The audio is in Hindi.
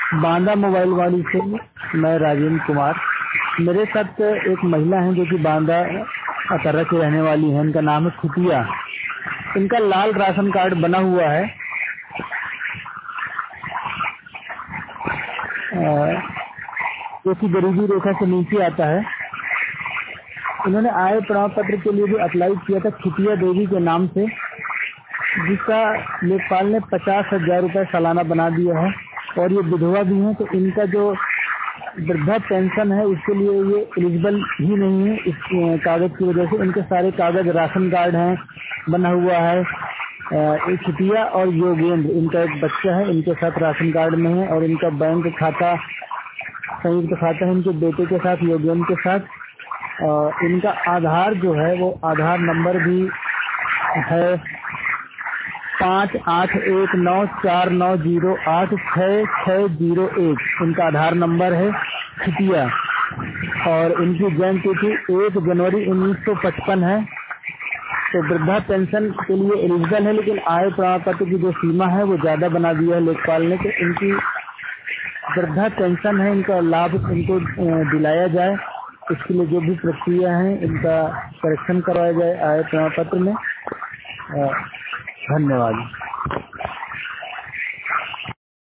बांदा मोबाइल वाली से मैं राजेंद्र कुमार। मेरे साथ एक महिला है जो कि बांदा अतर्रा की रहने वाली है। इनका नाम है खुटिया। इनका लाल राशन कार्ड बना हुआ है, जो कि गरीबी रेखा से नीचे आता है। इन्होंने आय प्रमाण पत्र के लिए भी अप्लाई किया था खुटिया देवी के नाम से, जिसका लेखपाल ने 50,000 रुपये सालाना बना दिया है। और ये विधवा भी हैं, तो इनका जो वृद्धा पेंशन है उसके लिए ये एलिजिबल ही नहीं है। इस कागज की वजह से इनके सारे कागज, राशन कार्ड हैं बना हुआ है। एक खुटिया और योगेंद्र, इनका एक बच्चा है, इनके साथ राशन कार्ड में है। और इनका बैंक खाता, संयुक्त खाता है इनके बेटे के साथ, योगेंद्र के साथ। इनका आधार जो है वो आधार नंबर भी है 581949086601। इनका आधार नंबर है खुटिया। और इनकी जन्म तिथि 1 जनवरी 1955 है। तो वृद्धा पेंशन के लिए एलिजिबल है, लेकिन आय प्रमाण पत्र की जो सीमा है वो ज्यादा बना दिया है लेखपाल ने। तो इनकी वृद्धा पेंशन है, इनका लाभ इनको दिलाया जाए। इसके लिए जो भी प्रक्रिया है इनका करेक्शन करवाया जाए आय प्रमाण पत्र में। धन्यवाद।